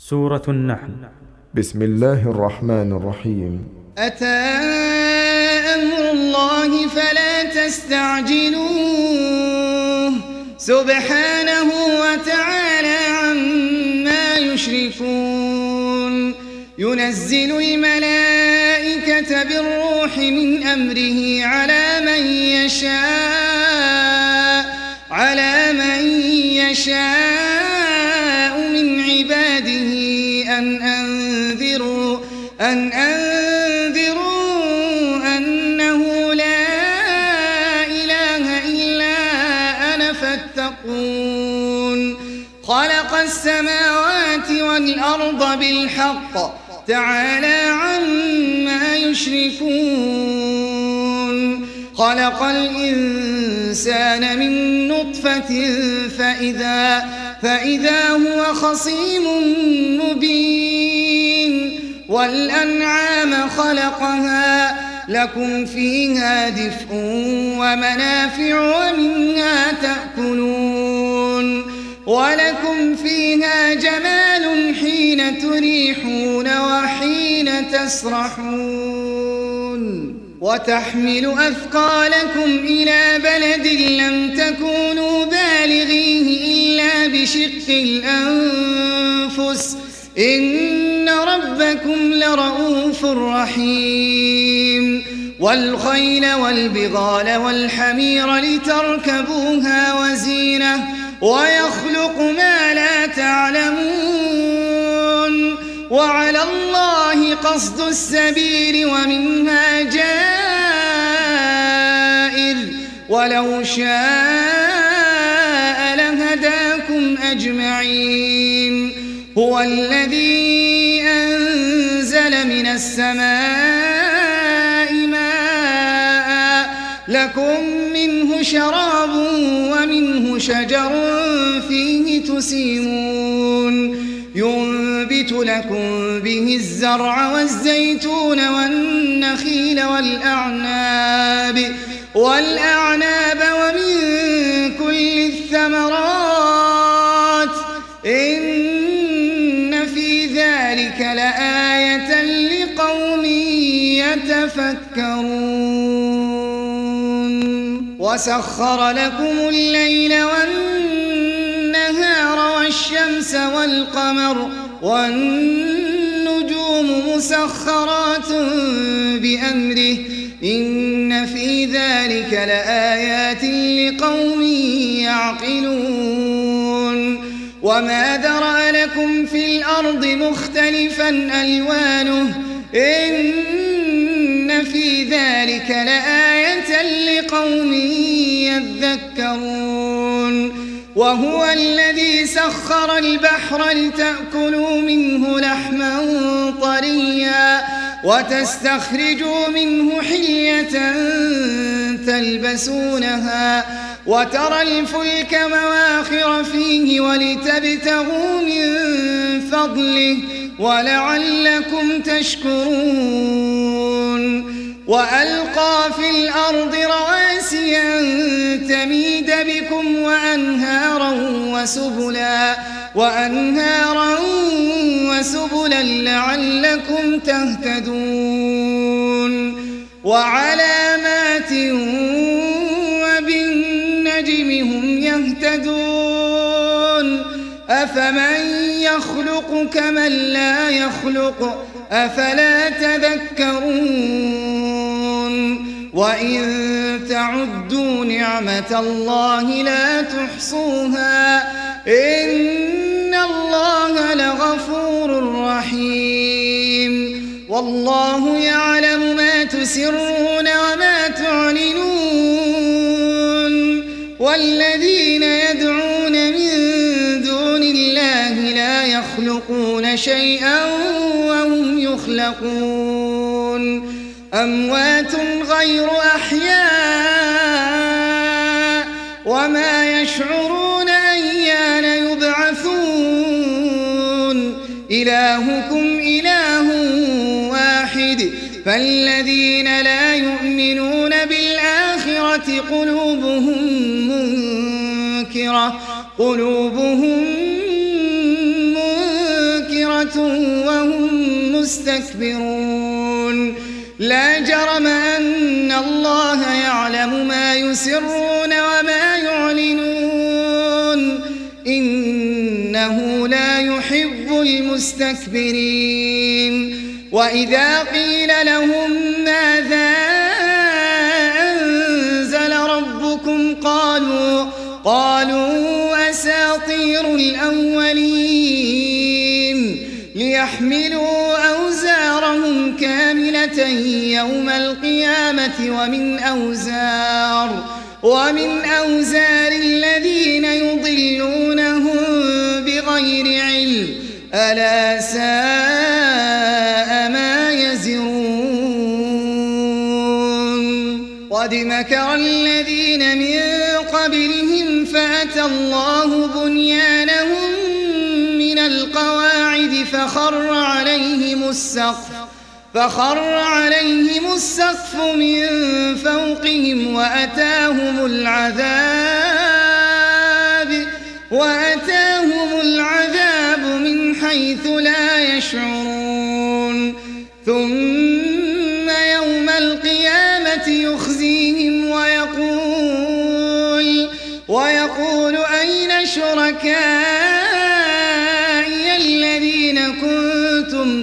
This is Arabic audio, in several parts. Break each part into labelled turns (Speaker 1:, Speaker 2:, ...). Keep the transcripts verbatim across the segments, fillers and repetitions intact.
Speaker 1: سورة النحل.
Speaker 2: بسم الله الرحمن الرحيم.
Speaker 3: أتى أمر الله فلا تستعجلوه سبحانه وتعالى عما يشركون. ينزل الملائكة بالروح من أمره على من يشاء على من يشاء من عباده أن أنذروا أن أنذروا أنه لا إله إلا أنا فاتقون. خلق السماوات والأرض بالحق تعالى عما يشركون. خلق الإنسان من نطفة فإذا, فإذا هو خصيم مبين. والأنعام خلقها لكم فيها دفء ومنافع ومنها تأكلون. ولكم فيها جمال حين تريحون وحين تسرحون. وتحمل أثقالكم إلى بلد لم تكونوا بالغيه إلا بشق الأنفس إن ربكم لرؤوف رحيم. والخيل والبغال والحمير لتركبوها وزينة ويخلق ما لا تعلمون. وعلى الله قصد السبيل ومنها جائر ولو شاء لهداكم أجمعين. هو الذي أنزل من السماء ماء لكم منه شراب ومنه شجر فيه تسيمون. ينبت لكم به الزرع والزيتون والنخيل والأعناب والأعناب ومن كل الثمرات إن في ذلك لآية لقوم يتفكرون. وسخر لكم الليل والنهار والشمس والقمر والنجوم مسخرات بأمره إن في ذلك لآيات لقوم يعقلون. وما ذرأ لكم في الأرض مختلفا ألوانه إن في ذلك لآية لقوم يذكرون. وهو الذي سخر البحر لتأكلوا منه لحما طريا وتستخرجوا منه حلية تلبسونها وترى الفلك مواخر فيه ولتبتغوا من فضله ولعلكم تشكرون. وألقى في الأرض رواسي أن تميد بكم وأنهارا وسبلا وأنهارا وسبلا لعلكم تهتدون. وعلامات وبالنجم هم يهتدون. أفمن يخلق كمن لا يخلق أفلا تذكرون. وإن تعدوا نعمة الله لا تحصوها إن الله لغفور رحيم. والله يعلم ما تسرون وما تعلنون. والذين يدعون من دون الله لا يخلقون شيئا وهم يخلقون. أموات غير أحياء وما يشعرون أيان يبعثون. إلهكم إله واحد فالذين لا يؤمنون بالآخرة قلوبهم منكرة قلوبهم منكرة بصيرة وهم مستكبرون لا جرم أن الله يعلم ما يسرون وما يعلنون إنه لا يحب المستكبرين وإذا قيل لهم ماذا أنزل ربكم قالوا قالوا أساطير الأولين ليحملوا أوزارهم كاملة يوم القيامة ومن أوزار ومن أوزار الذين يضلونهم بغير علم ألا ساء ما يزرون قد مكر الذين من قبلهم فأتى الله بنيانهم من القواعد فخر عليهم السقف فخر عليهم السقف من فوقهم وأتاهم العذاب وأتاهم العذاب من حيث لا يشعرون ثم يوم القيامة يخزيهم ويقول ويقول أين شركائي الذين كنتم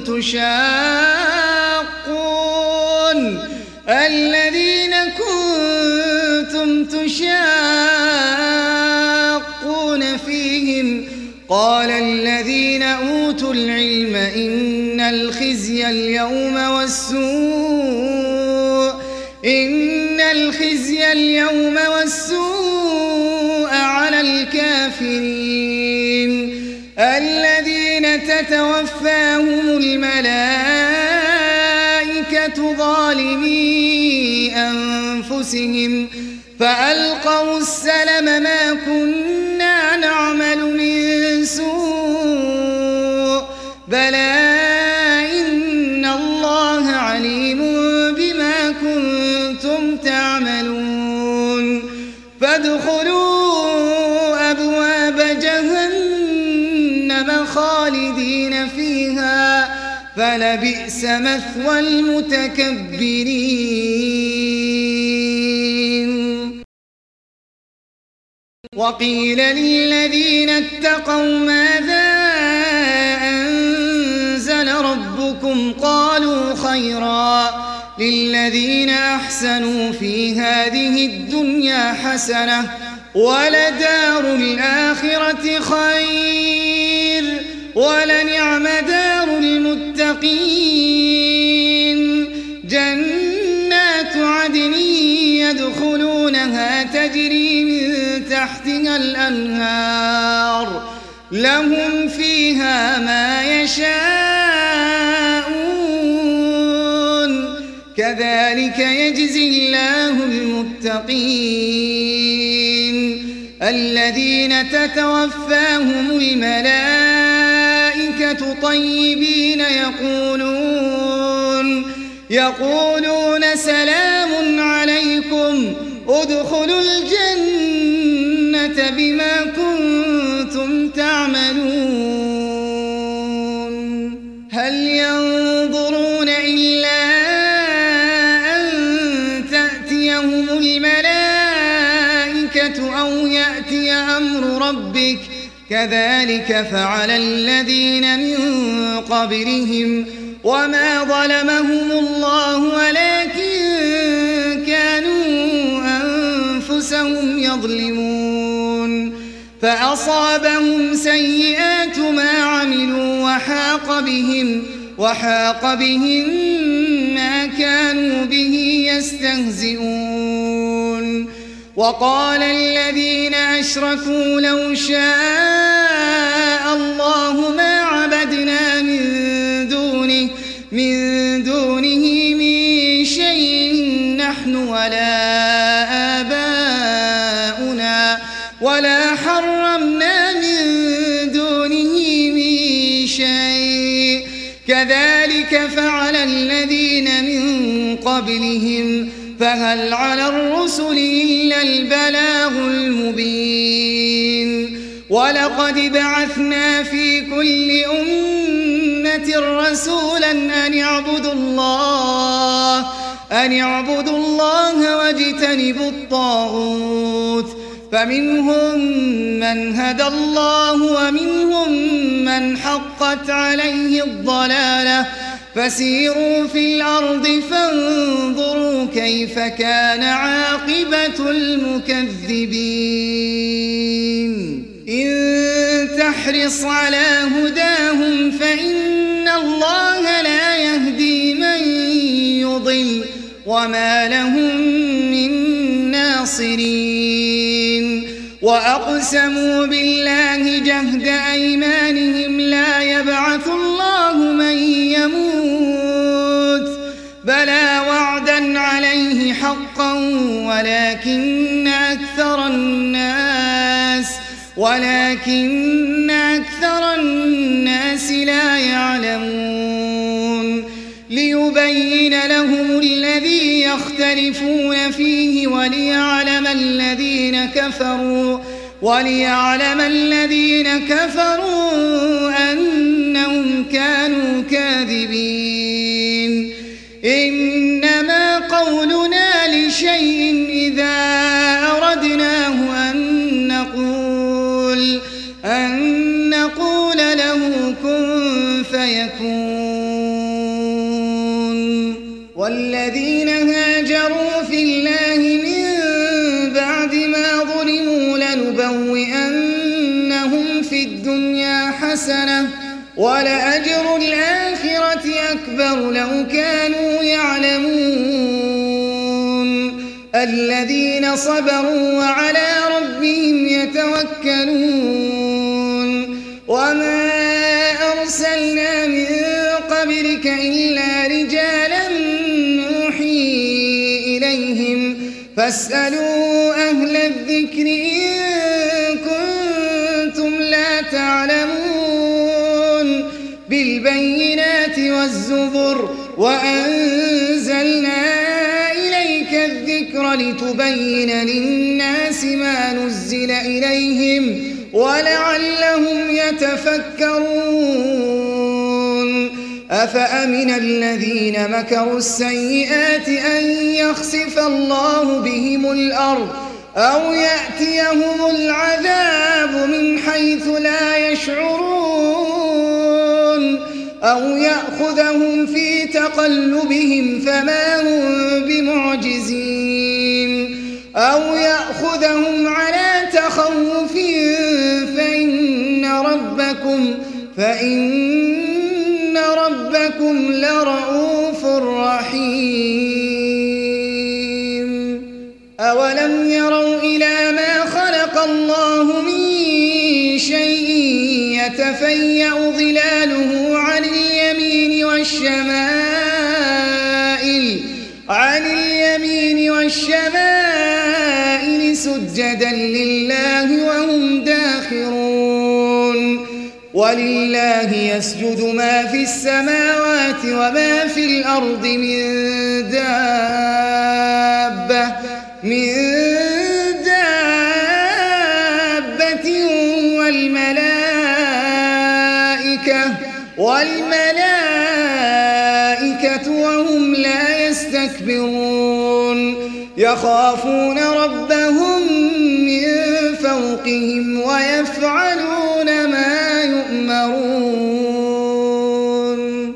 Speaker 3: تشاقون الذين كنتم تشاقون فيهم قال الذين أوتوا العلم إن الخزي اليوم والسوء إن الخزي اليوم والسوء على الكافرين الذين تتوفاهم الملائكة ظالمي أنفسهم فألقوا السلم ما كنا نعمل من سوء بلى إن الله عليم بما كنتم تعملون فادخلوا أبواب جهنم خالدين فيها فلبئس مثوى المتكبرين وقيل للذين اتقوا ماذا أنزل ربكم قالوا خيرا للذين أحسنوا في هذه الدنيا حسنة ولدار الآخرة خير ولنعم دار المتقين جنات عدن يدخلونها تجري من تحتها الأنهار لهم فيها ما يشاءون كذلك يجزي الله المتقين الذين تتوفاهم الملائكة طيبين يقولون يقولون سلام عليكم ادخلوا الجنة بما كنتم تعملون هل ينظرون إلا أن تأتيهم الملائكة أو يأتي أمر ربك كذلك فعل الذين من قبلهم وما ظلمهم الله ولكن كانوا أنفسهم يظلمون فأصابهم سيئات ما عملوا وحاق بهم وحاق بهم ما كانوا به يستهزئون وقال الذين أشركوا لو شاء الله ما عبدنا من دونه من دونه من شيء نحن ولا آباؤنا ولا حرمنا من دونه من شيء كذلك فعل الذين من قبلهم فهل على الرسل إلا البلاغ المبين ولقد بعثنا في كل أمة أمة رسولا أن اعبدوا الله أن اعبدوا الله واجتنبوا الطاغوت فمنهم من هدى الله ومنهم من حقت عليه الضلالة فسيروا في الأرض فانظروا كيف كان عاقبة المكذبين إن تحرص على هداهم فإن الله لا يهدي من يضل وما لهم من ناصرين وأقسموا بالله جهد أيمانهم لا يبعث الله من يموت بلى وعدا عليه حقا ولكن أكثر الناس ولكن أكثر الناس لا يعلمون ليبين لهم الذي يختلفون فيه وليعلم الذين كفروا وليعلم الذين كفروا أنهم كانوا كاذبين إنما قولنا لشيء إذا أردناه أن نقول أن نقول له كن فيكون والذين هاجروا في الله من بعد ما ظلموا لنبوئنهم في الدنيا حسنة ولأجر الآخرة أكبر لو كانوا يعلمون الذين صبروا وعلى ربهم يتوكلون وما أرسلنا من قبلك إلا رجالا نوحي إليهم فاسألوا أهل الذكر إن كنتم لا تعلمون بالبينات والزبر وأنزلنا إليك الذكر لتبين للناس ما نزل إليهم ولعلهم يتفكرون أفأمن الذين مكروا السيئات أن يخسف الله بهم الأرض أو يأتيهم العذاب من حيث لا يشعرون أو يأخذهم في تقلبهم فما هم بمعجزين أو يأخذهم على تخوف فإن ربكم فإن ربكم لرؤوف رحيم أولم يروا إلى ما خلق الله من شيء يتفيأ ظلاله عن اليمين والشمائل عن اليمين والشمائل سجدا لله وهم داخرون ولله يسجد ما في السماوات وما في الأرض من دابة من دابة والملائكة والملائكة وهم لا يستكبرون يخافون ربهم من فوقهم ويفعلون ما يؤمرون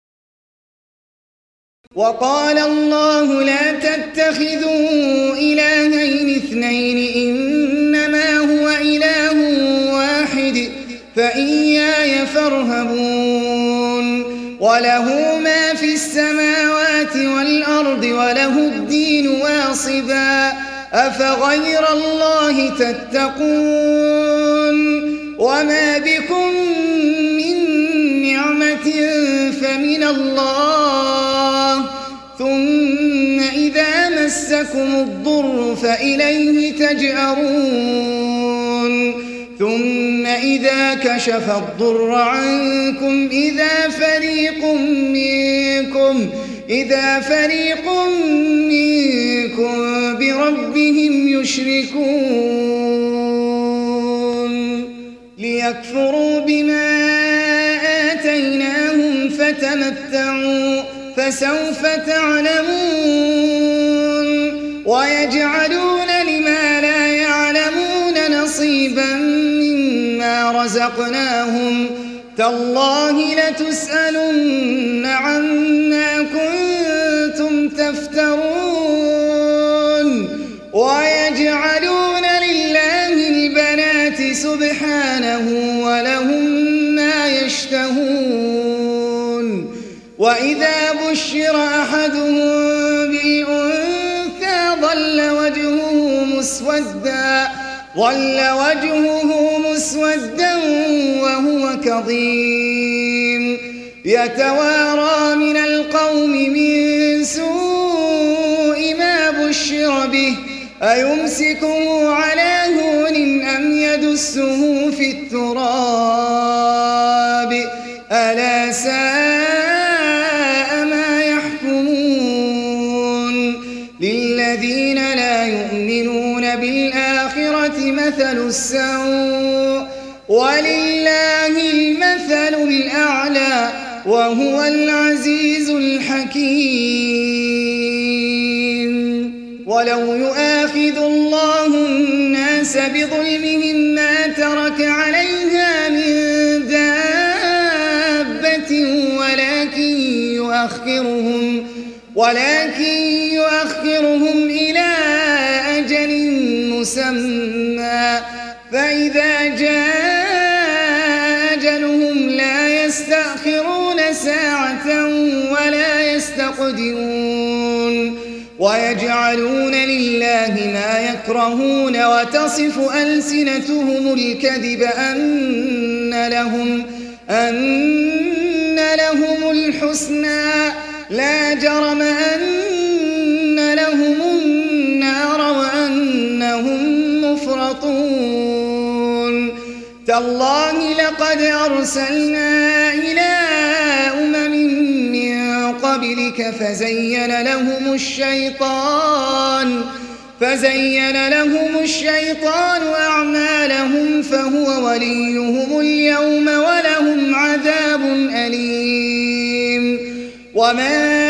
Speaker 3: وقال الله لا تتخذوا إلهين اثنين إنما هو إله واحد فإياي فارهبون وله ما في السماوات والأرض وله الدين واصبا أفغير الله تتقون وما بكم من نعمة فمن الله ثم إذا مسكم الضر فإليه تجأرون ثم إذا كشف الضر عنكم إذا فريق منكم إذا فريق منكم بربهم يشركون ليكفروا بما آتيناهم فتمتعوا فسوف تعلمون ويجعلون لما لا يعلمون نصيبا مما رزقناهم تالله لتسألن عما كنتم تفترون ويجعلون لله البنات سبحانه ولهم ما يشتهون وإذا بشر أحدهم بالأنثى ظل وجهه مسودا ظل وجهه مسودا وهو كظيم يتوارى من القوم من سوء ما بشر به أيمسكه على هون أم يدسه في التراب ألا ساء ما يحكمون للذين لا يؤمنون بالآخرة مثل السوء ولله المثل الأعلى وهو العزيز الحكيم ولو يؤاخذ الله الناس بظلمهم ما ترك عليها من دابة ولكن يؤخرهم ولكن يؤخرهم إلى أجل مسمى فإذا جاء أجلهم لا يستأخرون ساعة ولا يستقدمون ويجعلون لله ما يكرهون وتصف ألسنتهم الكذب أن لهم أن لهم الحسنى لا جرم أن لهم النار وأنهم مفرطون تالله لقد أرسلنا إلى أمم من قبلك فزين لهم الشيطان فزين لهم الشيطان أعمالهم فهو وليهم اليوم ولهم عذاب أليم وما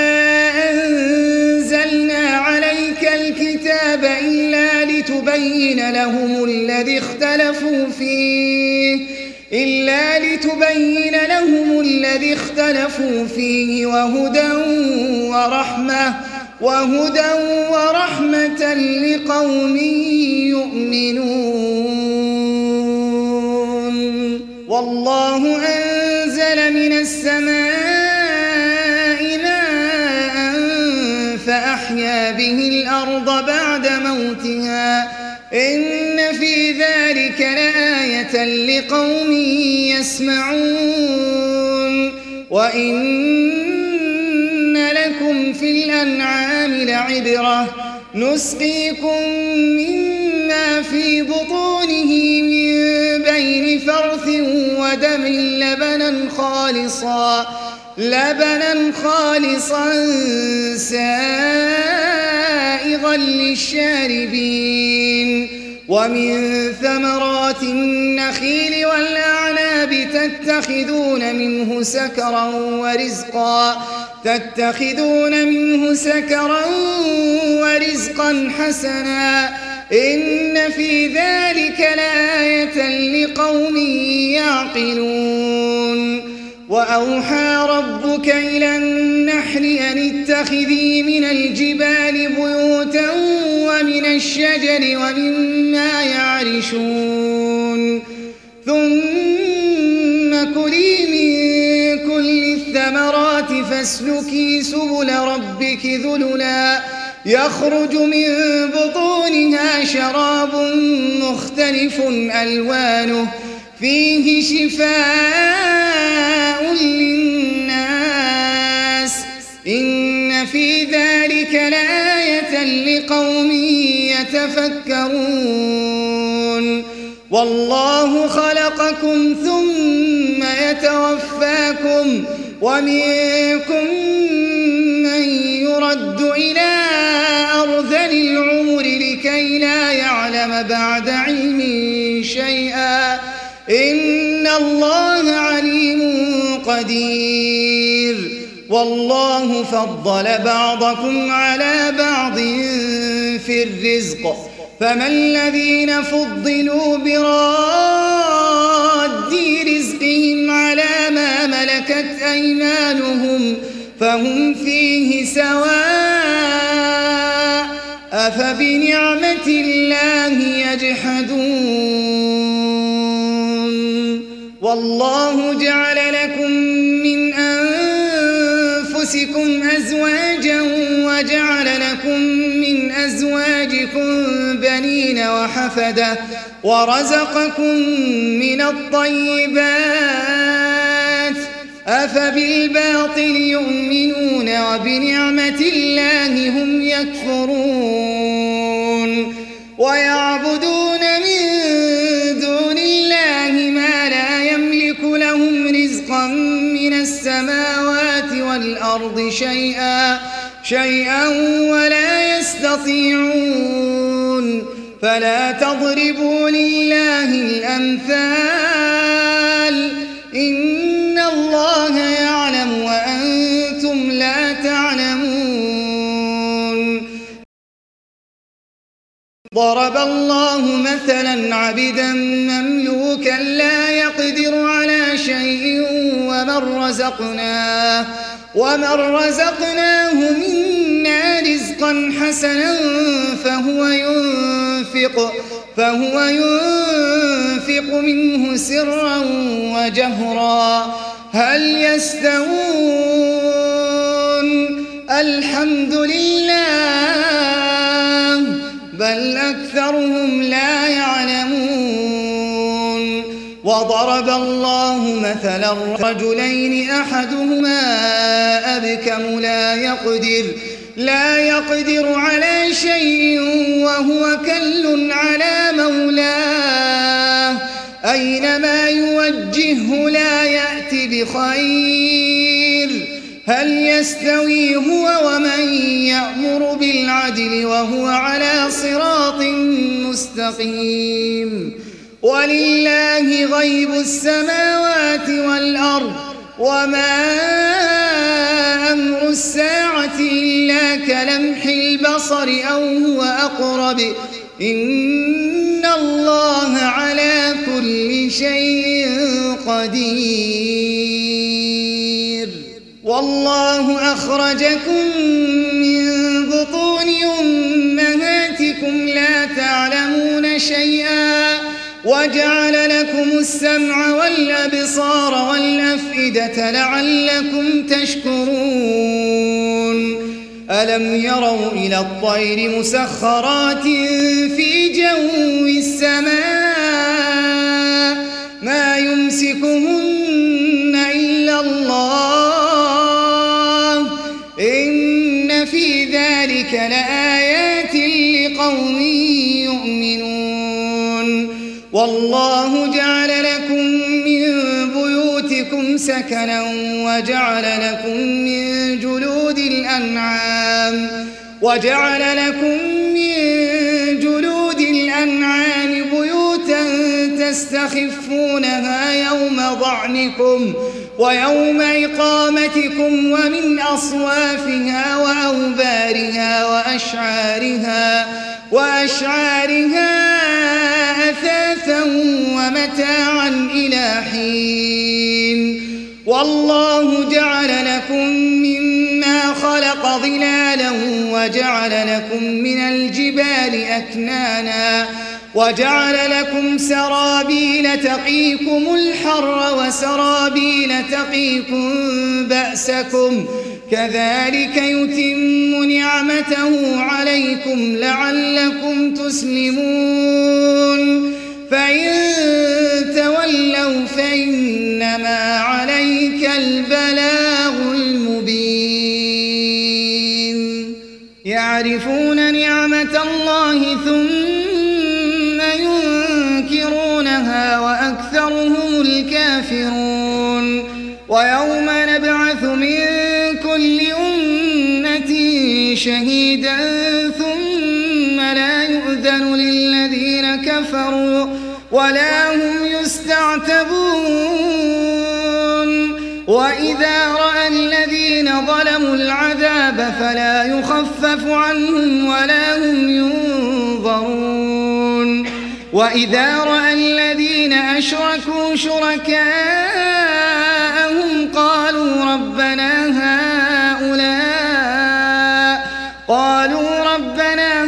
Speaker 3: أنزلنا عليك الكتاب إلا لتبين لهم الذي اختلفوا فيه إلا لتبين لهم الذي اختلفوا فيه وهدى ورحمة وهدى ورحمة لقوم يؤمنون والله أنزل من السماء ماء فأحيا به الأرض بعد موتها إن في ذلك لآية لقوم يسمعون وإن لكم في الأنعام لعبرة نسقيكم مما في بطونه من بين فرث ودم لبنا خالصا لبنا خالصا سائغا للشاربين ومن ثمرات النخيل والأعناب تتخذون منه سكرا ورزقا تتخذون منه سكرا ورزقا حسنا إن في ذلك لآية لقوم يعقلون وأوحى ربك إلى النحل أن اتخذي من الجبال بيوتا ومن الشجر ومما يعرشون ثم كلي من كل الثمرات فاسلكي سبل ربك ذللا يخرج من بطونها شراب مختلف ألوانه فيه شفاء للناس إن في ذلك لآية لقوم يتفكرون والله خلقكم ثم يتوفاكم ومنكم من يرد إلى أرذل العمر لكي لا يعلم بعد علم شيئا إن الله عليم قدير قدير والله فضل بعضكم على بعض في الرزق فما الذين فضلوا براد رزقهم على ما ملكت أيمانهم فهم فيه سواء أفبنعمة الله يجحدون والله جعل لكم من أنفسكم أزواجا وجعل لكم من أزواجكم بنين وحفدة ورزقكم من الطيبات أفبالباطل يؤمنون وبنعمة الله هم يكفرون ويعبدون من دون الله ما لا يملك لهم رزقا من السماوات والأرض شيئا شيئا ولا يستطيعون فلا تضربوا لله الأمثال إن الله يعلم وأنتم لا تعلمون ضرب الله مثلا عبدا مملوكا لا يقدر على شيء ومن رزقناه ومن رزقناه منا رزقا حسنا فهو ينفق فهو ينفق منه سرا وجهرا هل يستوون الحمد لله بل أكثرهم لا يعلمون وضرب الله مثلا رجلين أحدهما أبكم لا يقدر لا يقدر على شيء وهو كل على مولاه أينما يوجهه لا يأتي بخير هل يستوي هو ومن يأمر بالعدل وهو على صراط مستقيم ولله غيب السماوات والأرض وما أمر الساعة إلا كلمح البصر أو هو أقرب إن الله على كل شيء قدير والله أخرجكم من بطون أمهاتكم لا تعلمون شيئا وجعل لكم السمع والأبصار والأفئدة لعلكم تشكرون ألم يروا إلى الطير مسخرات في جو السماء ما يمسكهن إلا الله إن في ذلك لآيات لقوم يؤمنون والله جعل لكم من بيوتكم سكنا وجعل لكم من جلود الأنعام وجعل لكم من جلود الأنعام بيوتا تستخفونها يوم ضعنكم ويوم إقامتكم ومن أصوافها وأوبارها وأشعارها وأشعارها أثاثا ومتاعا إلى حين والله جعل لكم مما خلق ظلالا وجعل لكم من الجبال أكنانا وجعل لكم سرابيل تقيكم الحر وسرابيل تقيكم بأسكم كذلك يتم نعمته عليكم لعلكم تسلمون فإن تولوا فإنما عليك البلاغ المبين يعرفون نعمة الله ثم ينكرونها وأكثرهم الكافرون ويوم نبعث من كل أمة شهيدا ثم لا يؤذن للذين كفروا ولا هم يستعتبون وإن وإذا رأى الذين ظلموا العذاب فلا يخفف عنهم ولا هم ينظرون وإذا رأى الذين أشركوا شركاءهم قالوا ربنا هؤلاء قالوا ربنا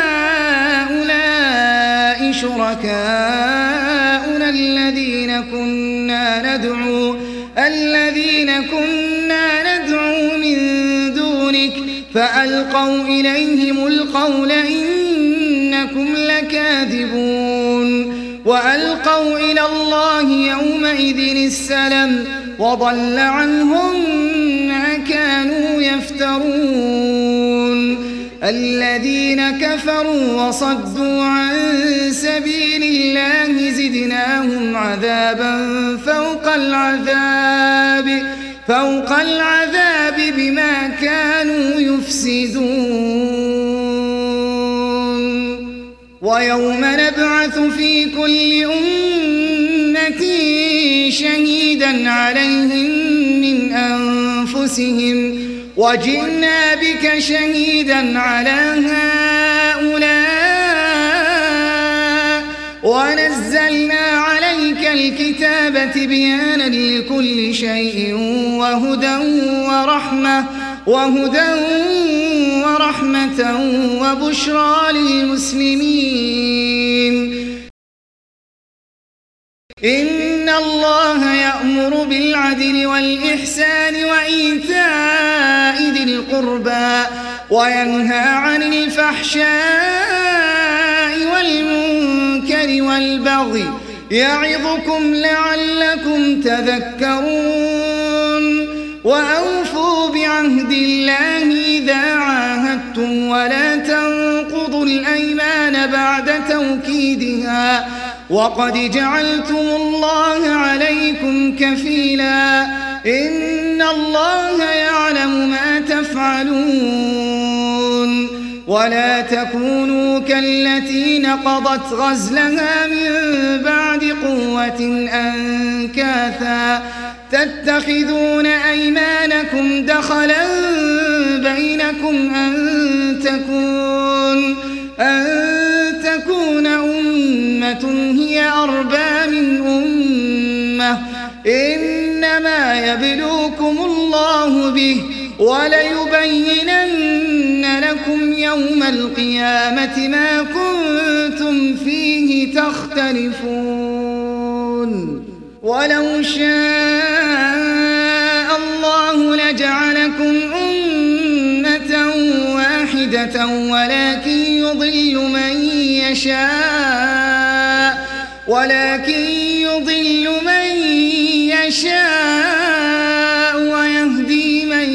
Speaker 3: هؤلاء شركاؤنا الذين كنا ندعو الذين كنا ندعو من دونك فألقوا إليهم القول إنكم لكاذبون وألقوا إلى الله يومئذ السلم وضل عنهم ما كانوا يفترون الذين كفروا وصدوا عن سبيل الله زدناهم عذابا فوق العذاب فوق العذاب بما كانوا يفسدون ويوم نبعث في كل أمة شهيدا عليهم من أنفسهم وجئنا بك شهيدا على هؤلاء ونزلنا عليك الكتاب تبيانا لكل شيء وهدى ورحمة وهدى ورحمة وبشرى للمسلمين إن الله يأمر بالعدل والإحسان وإيتاء ذي القربى وينهى عن الفحشاء والمنكر والبغي يعظكم لعلكم تذكرون وأوفوا بعهد الله إذا عاهدتم ولا تنقضوا الأيمان بعد توكيدها وقد جعلتم الله عليكم كفيلا إن الله يعلم ما تفعلون ولا تكونوا كالتي نقضت غزلها من بعد قوة أنكاثا تتخذون أيمانكم دخلا بينكم أن تكون أن تكون أمة هي أربى من أمة إنما يبلوكم الله به وليبينن لكم يوم القيامة ما كنتم فيه تختلفون ولو شاء الله لجعلكم أمة واحدة ولكن يضل من يشاء ولكن يضل من يشاء ويهدي من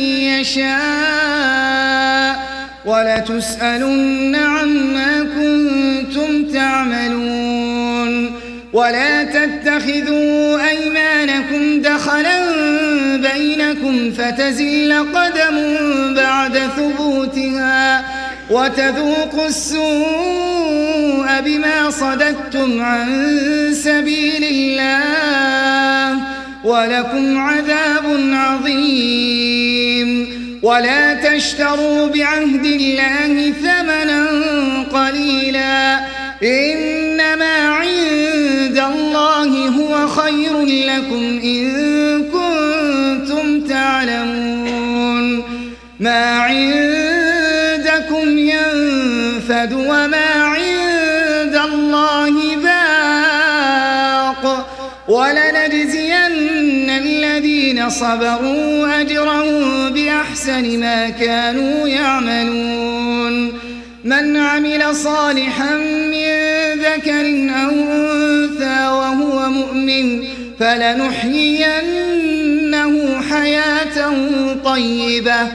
Speaker 3: يشاء ولتسألن عما كنتم تعملون ولا تتخذوا أيمانكم دخلا بينكم فتزل قدم بعد ثبوتها وتذوقوا السوء بما صددتم عن سبيل الله ولكم عذاب عظيم ولا تشتروا بعهد الله ثمنا قليلا إنما عند الله هو خير لكم إن كنتم تعلمون ما عندكم ينفد وما عند الله باق ولنجزين الذين صبروا أجرهم بأحسن ما كانوا يعملون من عمل صالحا من ذكر أو أنثى وهو مؤمن فلنحيينه حياة طيبة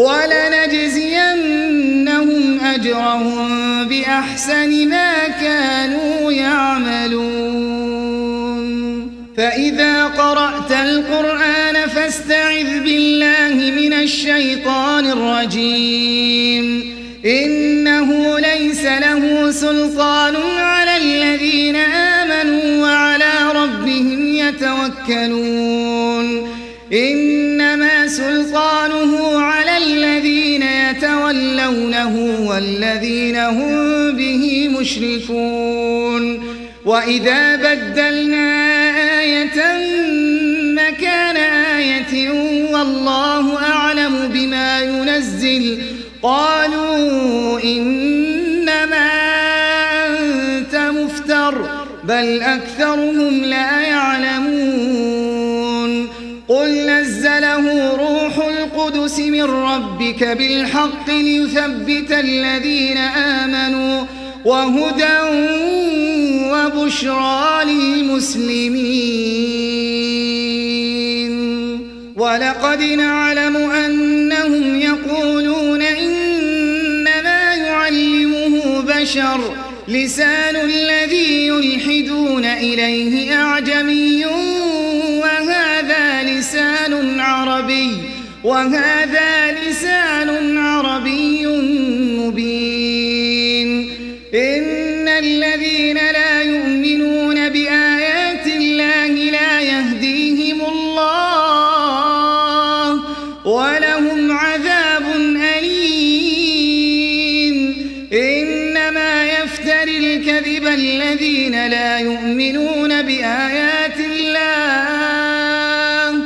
Speaker 3: ولنجزينهم أجرهم بأحسن ما كانوا يعملون فإذا قرأت القرآن فاستعذ بالله من الشيطان الرجيم إنه ليس له سلطان على الذين آمنوا وعلى ربهم يتوكلون إنما سلطانه على الذين يتولونه والذين هم به مشركون وإذا بدلنا آية مكان آية والله أعلم بما ينزل قالوا إنما أنت مفتر بل أكثرهم لا يعلمون قل نزله روح القدس من ربك بالحق ليثبت الذين آمنوا وهدى وبشرى للمسلمين ولقد نعلم أنهم يقولون إنما يعلمه بشر لسان الذي يلحدون إليه أعجمي وهذا لسان عربي وهذا لسان عربي مبين إن الذين لا يؤمنون بآيات الله لا يهديهم الله ولهم عذاب أليم إنما يفتري الكذب الذين لا يؤمنون بآيات الله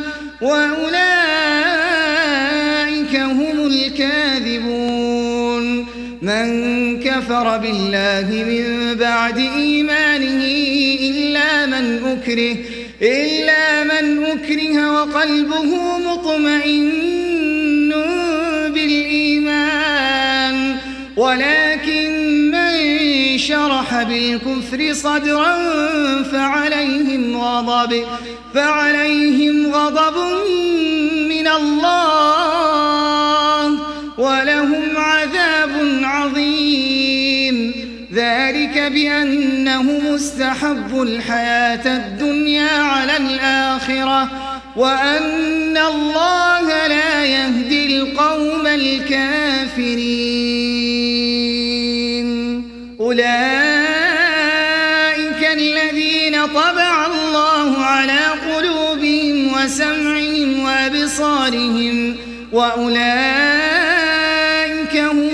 Speaker 3: وأولئك هم الكاذبون من كفر بالله من بعد إيمانه إلا من أكره إلا من أكره وقلبه مطمئن بالإيمان ولكن من شرح بالكفر صدرا فعليهم غضب فعليهم غضب من الله ولهم عذاب عظيم ذلك بأنهم استحبوا الحياة الدنيا على الآخرة وأن الله لا يهدي القوم الكافرين أولئك الذين طبع الله على قلوبهم وسمعهم وأبصارهم وأولئك هم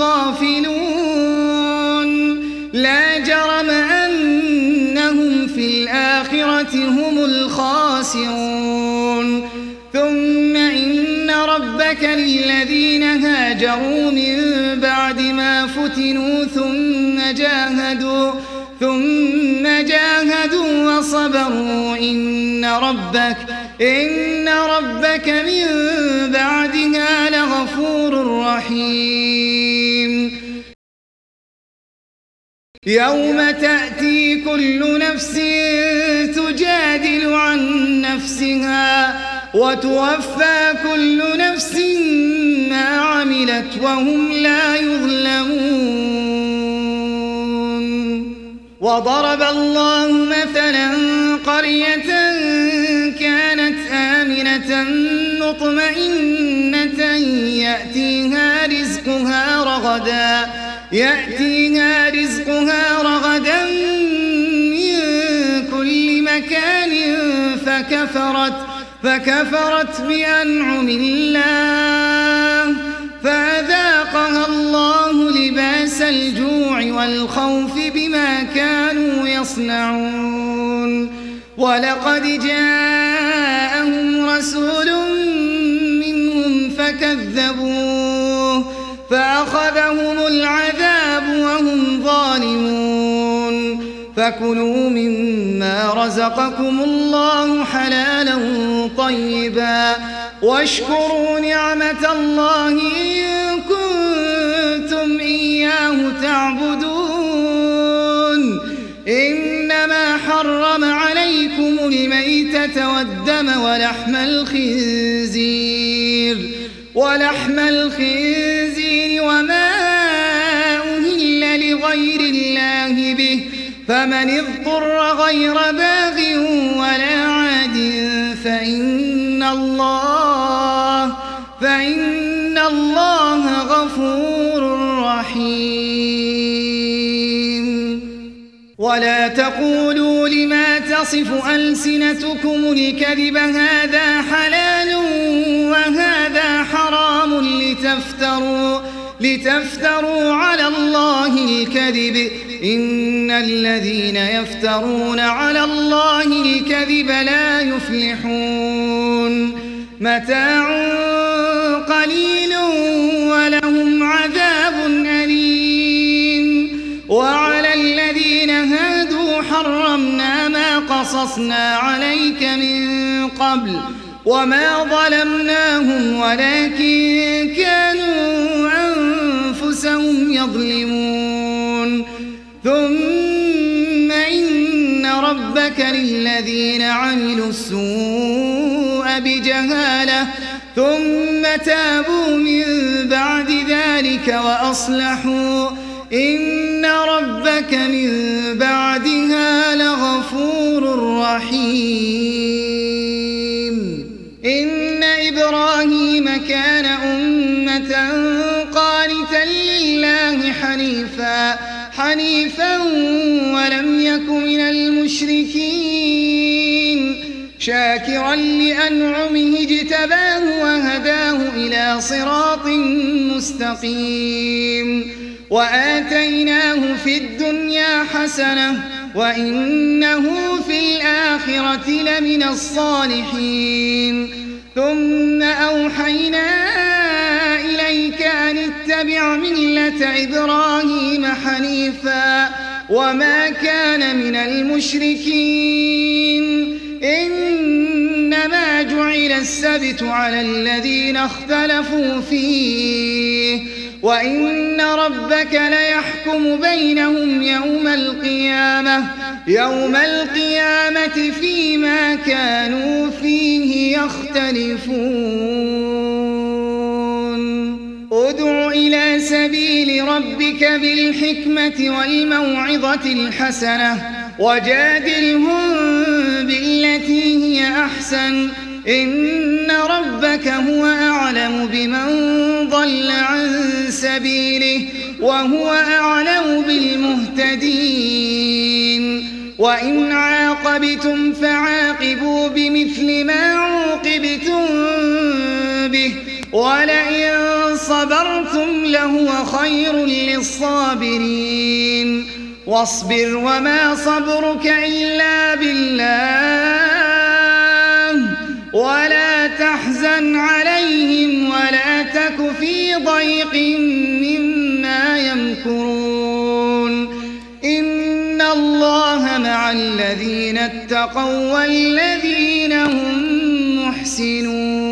Speaker 3: الغافلون لا جرم أنهم في الآخرة هم الخاسرون ثم إن ربك للذين هاجروا من بعد ما فتنوا ثم جاهدوا ثم جاهدوا وصبروا إن ربك إن ربك من بعدها لغفور رحيم يوم تأتي كل نفس تجادل عن نفسها وتوفى كل نفس ما عملت وهم لا يظلمون وضرب الله مثلا قرية كانت آمنة مطمئنة يأتيها رزقها رغدا يأتيها رزقها رغدا من كل مكان فكفرت فكفرت بأنعم الله فأذاقها الله لباس الجوع والخوف بما كانوا يصنعون ولقد جاءهم رسول منهم فكذبوه فأخذهم العذاب وهم ظالمون فكلوا مما رزقكم الله حلالا طيبا واشكروا نعمة الله إن كنتم إياه تعبدون إنما حرم عليكم الميتة والدم ولحم الخنزير ولحم الخنزير وما أهل لغير الله به فمن اضطر غير باغ ولا عاد فإن الله فإن الله غفور رحيم ولا تقولوا لما تصف ألسنتكم الكذب هذا حلال وهذا لتفتروا, لتفتروا على الله الكذب إن الذين يفترون على الله الكذب لا يفلحون متاع قليل ولهم عذاب أليم وعلى الذين هادوا حرمنا ما قصصنا عليك من قبل وما ظلمناهم ولكن كانوا أنفسهم يظلمون ثم إن ربك للذين عملوا السوء بجهالة ثم تابوا من بعد ذلك وأصلحوا إن ربك من بعدها لغفور رحيم إن إبراهيم كان أمة قانتا لله حنيفا حنيفا ولم يك من المشركين شاكرا لأنعمه اجتباه وهداه إلى صراط مستقيم وآتيناه في الدنيا حسنة وإنه في الآخرة لمن الصالحين ثم أوحينا إليك أن اتبع ملة إبراهيم حنيفا وما كان من المشركين إنما جعل السبت على الذين اختلفوا فيه وإن ربك ليحكم بينهم يوم القيامة يوم القيامة فيما كانوا فيه يختلفون ادع إلى سبيل ربك بالحكمة والموعظة الحسنة وجادلهم بالتي هي أحسن إن ربك هو أعلم بمن ضل عن سبيله وهو أعلم بالمهتدين وإن عاقبتم فعاقبوا بمثل ما عوقبتم به ولئن صبرتم لهو خير للصابرين واصبر وما صبرك إلا بالله ولا تحزن عليهم ولا تك في ضيق مما يمكرون إن الله مع الذين اتقوا والذين هم محسنون